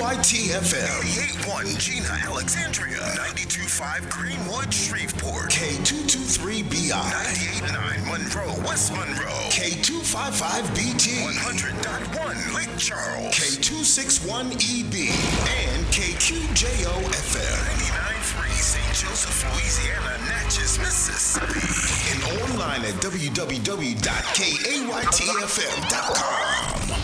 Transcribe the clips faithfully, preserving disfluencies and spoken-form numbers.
Y T F M. eighty-eight point one Gina, Alexandria. ninety-two point five Greenwood, Shreveport. K two two three B I. ninety-eight point nine Monroe, West Monroe. K two five five B T. one hundred point one Lake Charles. K two six one E B. And K Q J O F M. ninety-nine point three Saint Joseph, Louisiana, Natchez, Mississippi. And online at w w w dot k a y t f m dot com.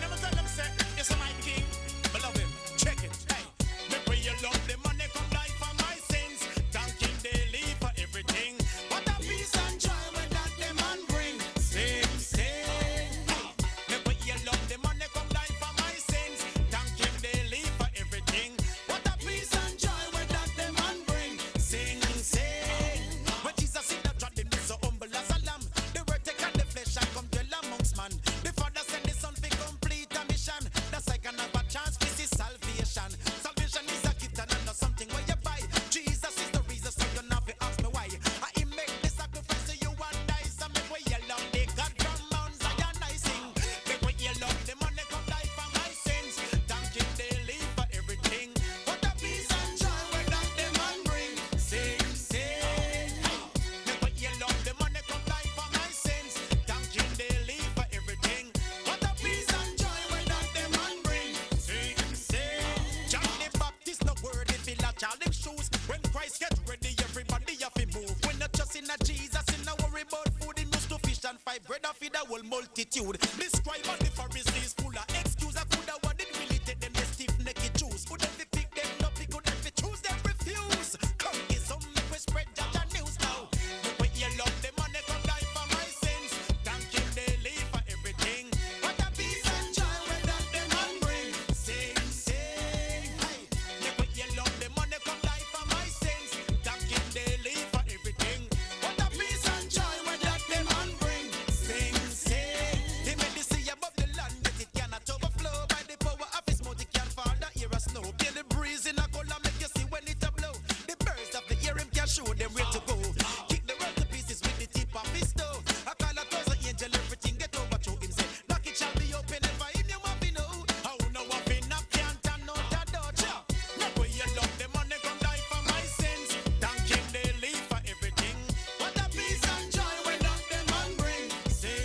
Check it, hey. Make way you love the money come life. When Christ get ready, everybody have to move. When not just in a Jesus, in a worry about food, him used to fish and five bread and feed a whole multitude. The scribe and the Pharisees full of excuse. I coulda what did really take them the stiff necky Jews. Could have pick them up, he could have choose them refuse. Come get some make we spread Jaja news now. Look what you love the money come die for my sins. Thank him daily for everything. What a peace and joy when that the man bring. Sing, sing, hey. Look what you love the money come die for my sins. Thank him daily for everything. What a peace and joy when that the man bring. Sing, sing. He made the sea above the land, yet it cannot overflow. By the power of his mouth, it can fall the air of snow. Feel the breeze in a color, make you see when it a blow. The birds of the air, him can show them where to go. Kick the world to pieces with the tip of his toe. I call a thousand angel, everything get overthrow. Him say, knock it shall be open, and for him you want to know. How no one fin up can't turn out that door. Make way you love the money come die for my sins. Thank him daily for everything. What a peace and joy when that the man bring. Sing,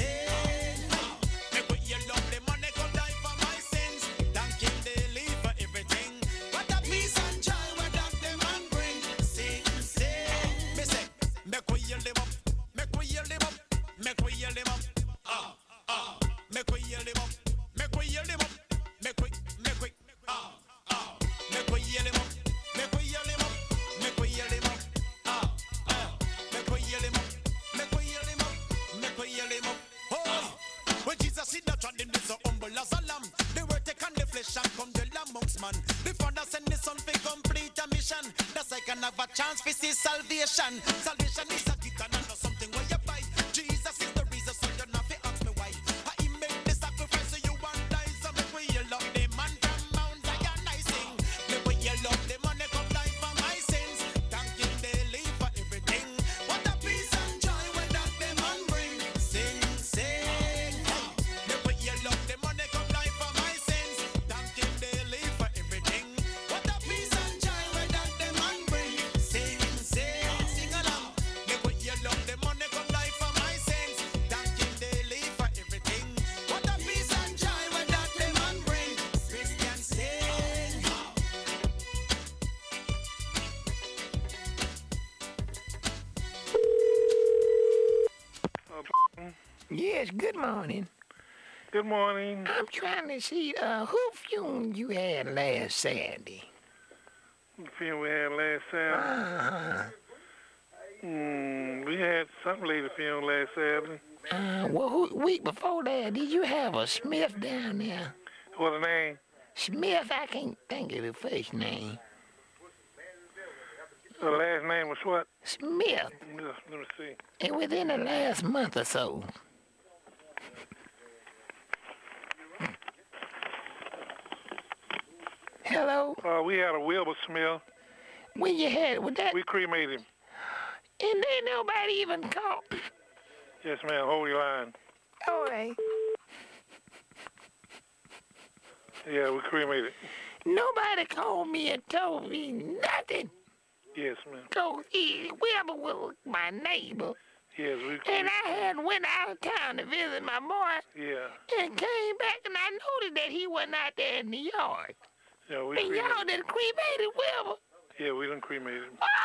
sing. Make way you love the money come die for my sins. Thank him daily for everything. What a peace and joy when that the man bring. Sing, sing. Me say, make way you live up, make way you live up, make way you live up. Ah, ah. Make way you live up, make way you live up, make way, make way. Ah, ah. Make way you live up, make way you live up, make way you live up. Ah, ah. Make way you live up, make way you live up, make way you live up. Oh, when Jesus see that trod him, this so humble as a lamb. The word take on the flesh and come dwell amongst man. The Father send the Son for complete a mission. That's I can have a chance for see salvation. Salvation is a gift and not something where you buy. Jesus is the reason, so you not fi ask me why. He made the sacrifice so you want die. So make we you love the man from Mount Zion, I sing. Make we you love the money come die for my sins. Thank him daily for everything. What a peace and joy when that the man bring. Sing, sing. Hey. Make we you love the money come die for my sins. Thank him daily for everything. What a peace and joy when that the man bring. Sing, sing, sing along. Make we you love the money come die for my sins. Thank him daily for everything. What a peace and joy when that the man bring. Christian sing. Yes, good morning. Good morning. I'm trying to see uh, who funeral you had last Saturday. The film we had last Saturday. Uh, Mm, we had some lady film last Saturday. uh, well, who, week before that, did you have a Smith down there? What the name? Smith, I can't think of the first name. The last name was what? Smith. Let let me see. And within the last month or so. Hello? Uh, we had a Wilbur Smith. When you had, was that, We cremated him. and then nobody even called. Yes, ma'am. Hold your line. All right. Yeah, we cremated. Nobody called me and told me nothing. Yes, ma'am. So he, Wilbur was my neighbor. Yes, we And cremated. I had went out of town to visit my boy Yeah. and came back and I noticed that he wasn't out there in the yard. Yeah, we And y'all cremated. done cremated Wilbur. Yeah, we done cremated him. Oh,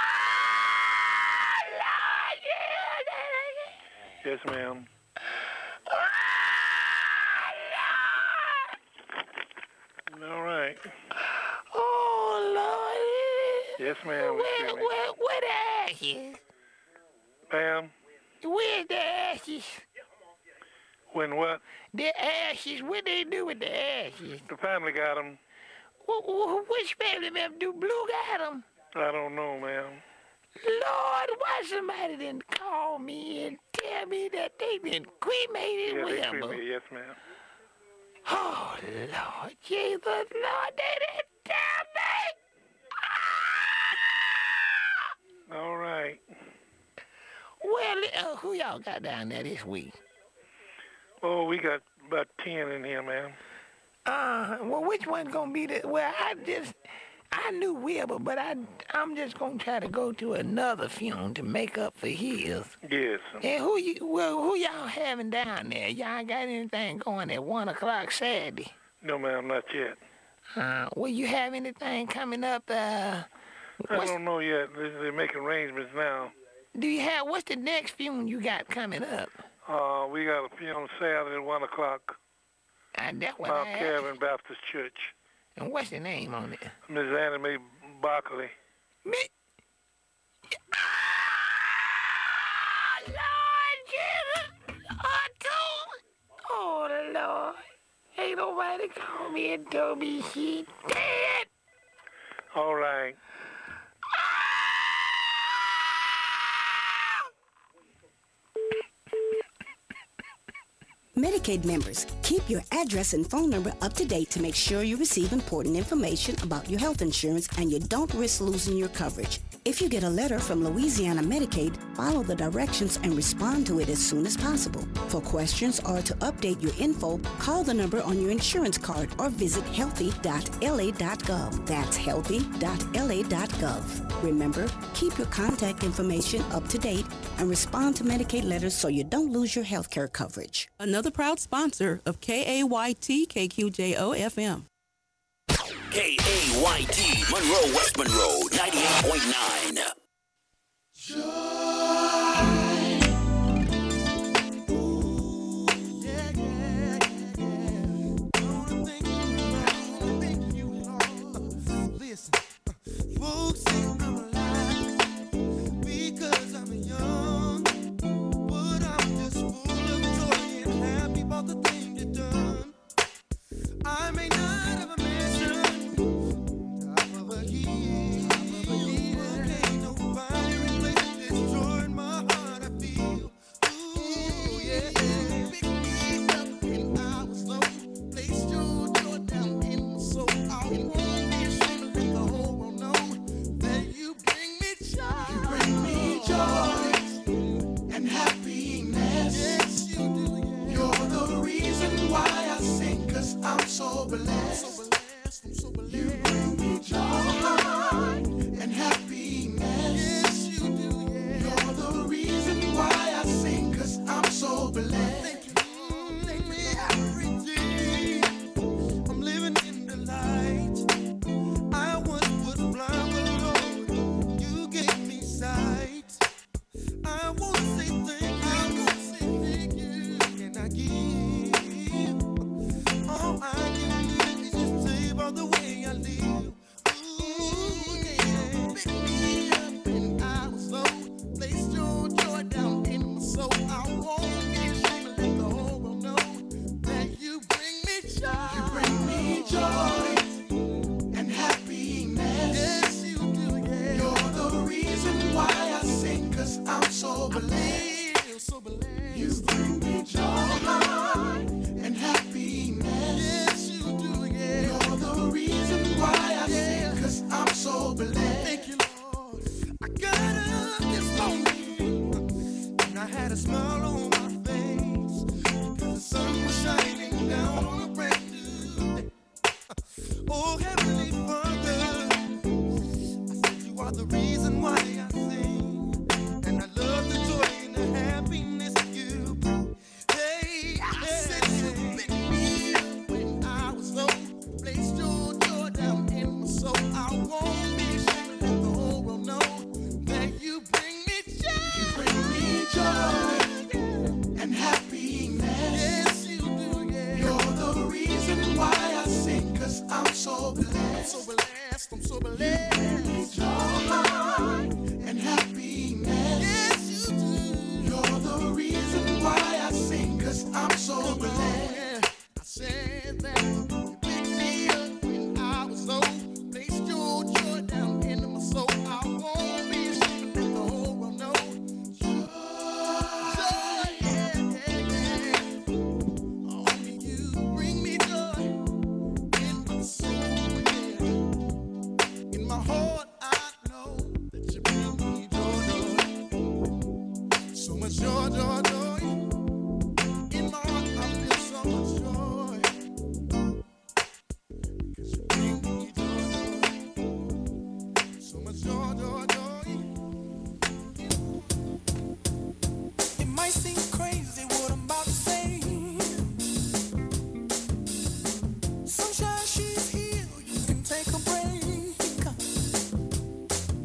Lord, yeah. Yes, ma'am. Oh, All right. Lord. Oh, Lord. Yes, ma'am. We Where, cremated. where, where the ashes? Ma'am, Where's the ashes? when what? The ashes, what they do with the ashes? The family got him. Wh- wh- Which family member do Blue got them? I don't know, ma'am. Lord, why somebody didn't call me and tell me that they been cremated Yeah, they Wilbur? cremated. Yes, ma'am. Oh, Lord Jesus, Lord, they didn't tell me. Ah! All right. Well, uh, who y'all got down there this week? Oh, we got about ten in here, ma'am. Uh, well, which one gonna be the? Well, I just, I knew Wilbur, but I, I'm just gonna try to go to another funeral to make up for his. Yes. And who you, well, who y'all having down there? Y'all got anything going at one o'clock Saturday? No, ma'am, not yet. Uh, will you have anything coming up, uh, I What's, don't know yet. They- They're making arrangements now. do you have, what's the next funeral you got coming up? Uh, we got a funeral Saturday at one o'clock, Uh, that's what Mount I asked. Calvin Baptist Church. And what's the name on it? Miss Annie Mae Barkley. Me? Ah, Lord Jesus! Oh, Toby! Oh, Lord. Ain't nobody called me and told me she dead. All right. Medicaid members, keep your address and phone number up to date to make sure you receive important information about your health insurance and you don't risk losing your coverage. If you get a letter from Louisiana Medicaid, follow the directions and respond to it as soon as possible. For questions or to update your info, call the number on your insurance card or visit healthy dot L A dot gov. That's healthy dot L A dot gov. Remember, keep your contact information up to date and respond to Medicaid letters so you don't lose your health care coverage. Another proud sponsor of K A Y T K Q J O F M. K A Y T, Monroe, West Monroe, ninety-eight point nine. Listen, folks say I'm alive because I'm young, but I'm just full of joy and happy about the thing you done. I may not have a mansion, top of a hill, but ain't no fire in place destroying my heart. I feel, ooh yeah, pick me up when I was low, placed your door down in my soul. I won't be ashamed to let the whole world know that you bring me joy. You bring me joy and happiness. Yes, you do. Yeah. You're the reason why I sing, 'cause I'm so blessed. So blessed, I'm so blessed. You bring me joy and happiness. Yes, you do. Yeah. You're the reason why I sing, 'cause I'm so blessed. Thank you, Lord. Thank me every day. I'm living in the light. I once was blind, but Lord, you gave me sight. I want to say thank you. I want to say thank you. And I give. All I can do is just tell you about the way I live. Ooh, yeah. Pick me up when I was low. Placed your joy down in my soul. I won't be ashamed to let the whole world know that you bring me joy. You bring me joy and happiness. Yes, you do, yeah. You're the reason why I sing, 'cause I'm so blessed. I feel so blessed. You bring me joy and happiness. Yes, you do, yeah. You're the reason why I sing, 'cause I'm so blessed. Thank you, Lord. I got up this morning and I had a smile on my face because the sun was shining down on a brand new day. Oh, Heavenly Father, I said you are the reason why I sing, and I love the joy and the happiness you bring. Hey, I said you picked me up when I was low, placed your joy down in my soul. I won't be ashamed to let the whole world know that you bring me joy. You bring me joy and happiness. Yes, you do, yeah. You're the reason why I sing, 'cause I'm so blessed. I'm so blessed, I'm so blessed. You bring me joy and happiness. Yes, you do. You're the reason why I sing, 'cause I'm so blessed. I said that you picked me up when I was low, placed your joy down into my soul. I won't be ashamed to let the whole world know. Joy, joy, yeah, yeah, yeah. Only you bring me joy in my soul, yeah. In my heart, I know that you bring me joy, joy. So much joy, joy, joy. In my heart, I feel so much joy. 'Cause you bring me joy. So much joy, joy, joy. It might seem crazy what I'm about to say. Sunshine, she's here. You can take a break.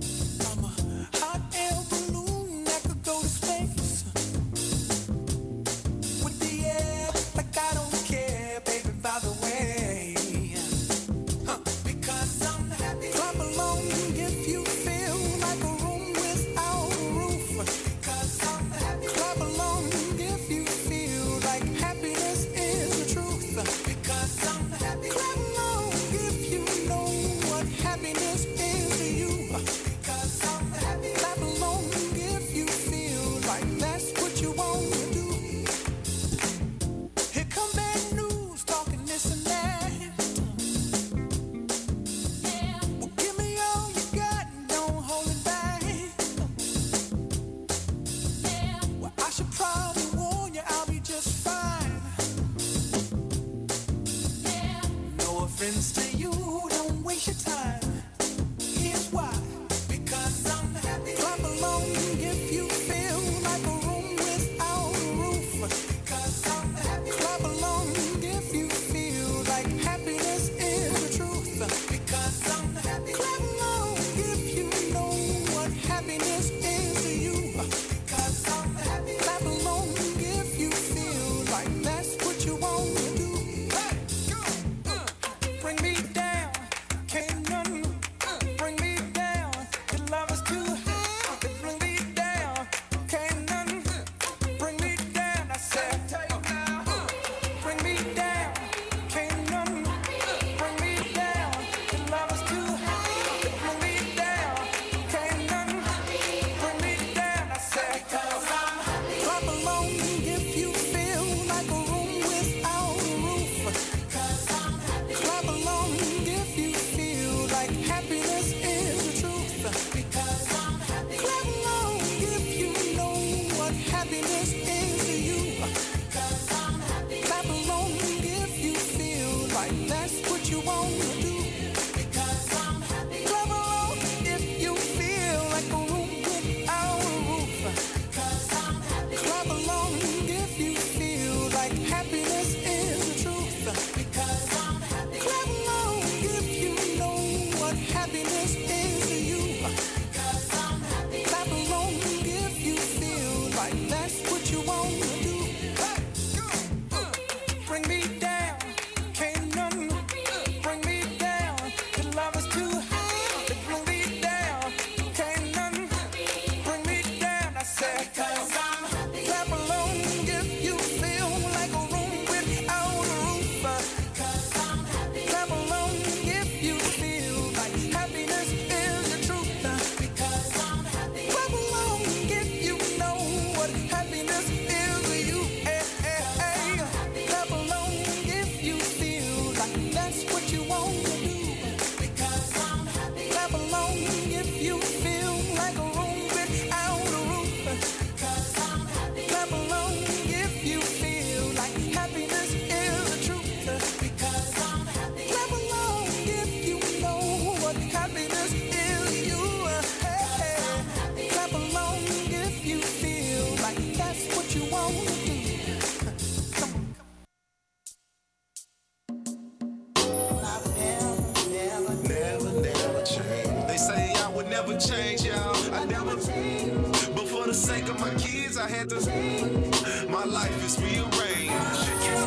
change, y'all. I never, but for the sake of my kids, I had to. My life is rearranged.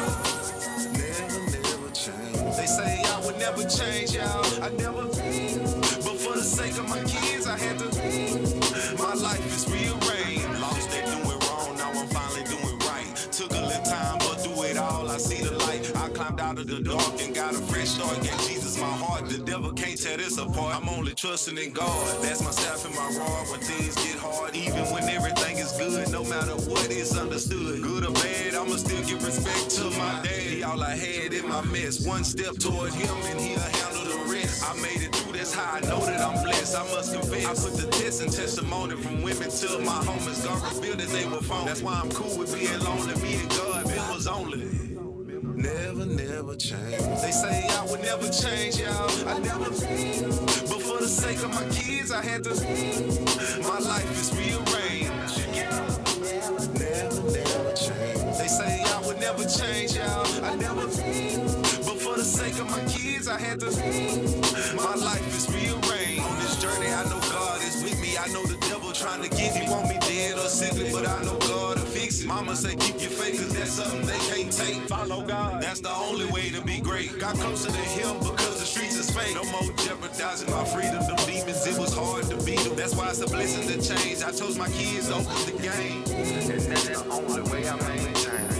Never, never change. They say I would never change, y'all. I never, but for the sake of my kids, I had to. My life is rearranged. Lost it doing wrong, now I'm finally doing right. Took a little time, but through it all, I see the light. I climbed out of the dark and got a fresh start. Gave Jesus my heart. The devil can't tear this apart. I'm only trusting in God. That's my staff and my rod. When things get hard, even when everything is good, no matter what is understood, good or bad, I'ma still give respect to my daddy. All I had in my mess, one step toward him and he'll handle the rest. I made it through, that's how I know that I'm blessed. I must confess, I put the test and testimony from women to my homies. God revealed that they were phony. That's why I'm cool with being lonely. Me and God, it was only. Never, never change. They say I would never change, y'all. I never, but for the sake of my kids, I had to. My life is rearranged. Never, never change. They say I would never change, y'all. I never, but for the sake of my kids, I had to. My life is rearranged. On this journey, I know God is with me. I know the devil trying to get me, want me dead or sickly, but I know God will fix it. Mama say keep your faith, cause that's something they can't take. Follow God, that's the only way to be great. Got closer to him because the streets is fake. No more jeopardizing my freedom. Them demons, it was hard to beat them. That's why it's a blessing to change. I told my kids to open the game, and that's the only way I maintain.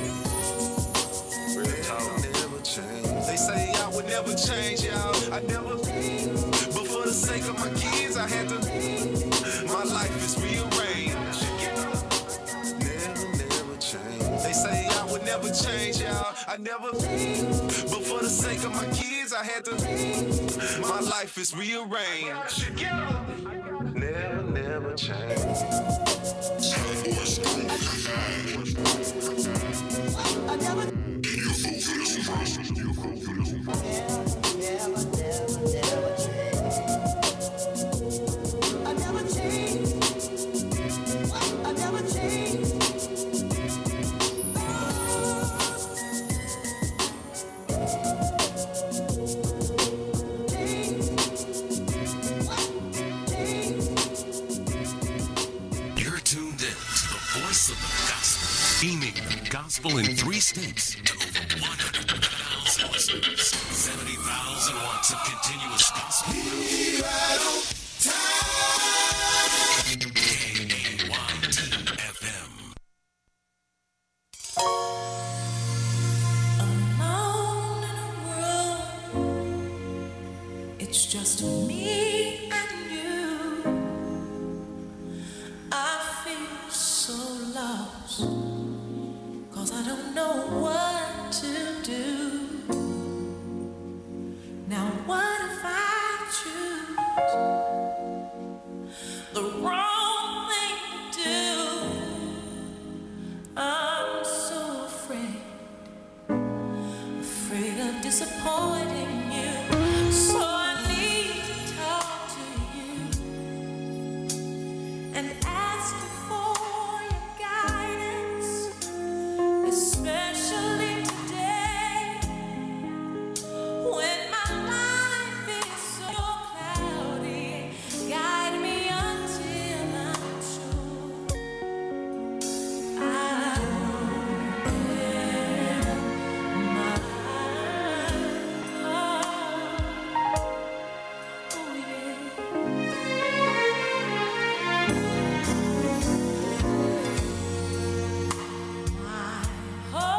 Real talk, never change. They say I would never change, y'all. I never, but for the sake of my kids, I had to. My life is rearranged. Never, never change. They say I would never change, y'all. I never, but for the sake of my kids, I had to. My life is rearranged. Never, never change. I never. Beaming the gospel in three states to over one hundred thousand listeners. seventy thousand watts of continuous gospel. K A Y T F M. Alone in a room, it's just me and you. I feel so lost. Cause I don't know what to do. Now what if I choose the wrong thing to do? I'm so afraid, afraid of disappointing you. So I need to talk to you and ask you for especially today, when my life is so cloudy. Guide me until I'm sure I open my heart. Oh yeah. My heart.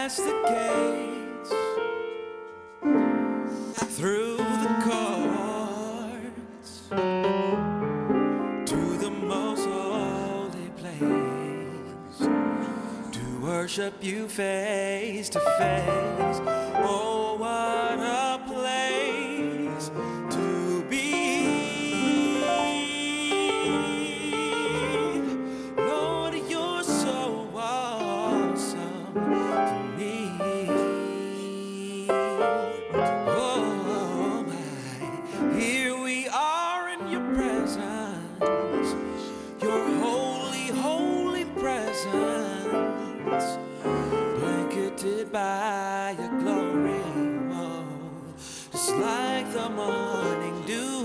past the gates, through the courts, to the most holy place, to worship you face to face. Oh, what a place to be. Lord, you're so awesome to me. Oh my, here we are in your presence, your holy, holy presence, blanketed by your glory, oh, just like the morning dew.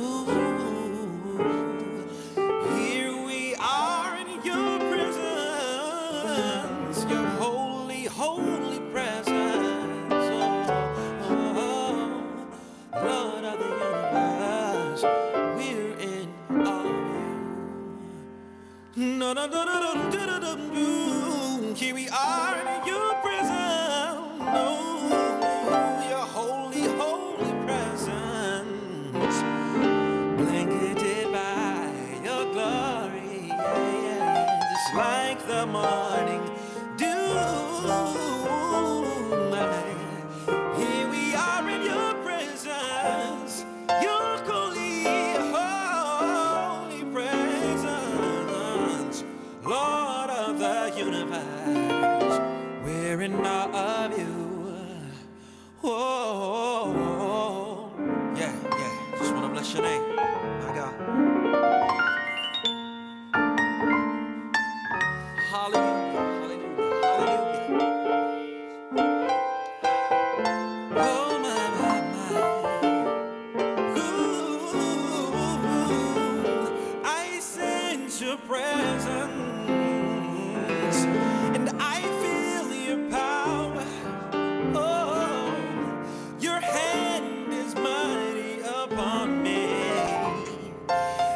Here we are in your presence, your holy, holy presence, oh, oh, Lord of the universe, we're in awe of you. No, no, no, no, no, no, no, no, no. Here we are in your presence, oh, your holy, holy presence, blanketed by your glory, yeah, yeah, just like the morning dew. Here we are in your presence, your holy, holy presence, Lord of the universe, we're in awe of you. Oh, yeah, yeah, just want to bless your name, my God. Hallelujah, hallelujah, hallelujah. Oh, my, my, my. Ooh, I sense your presence.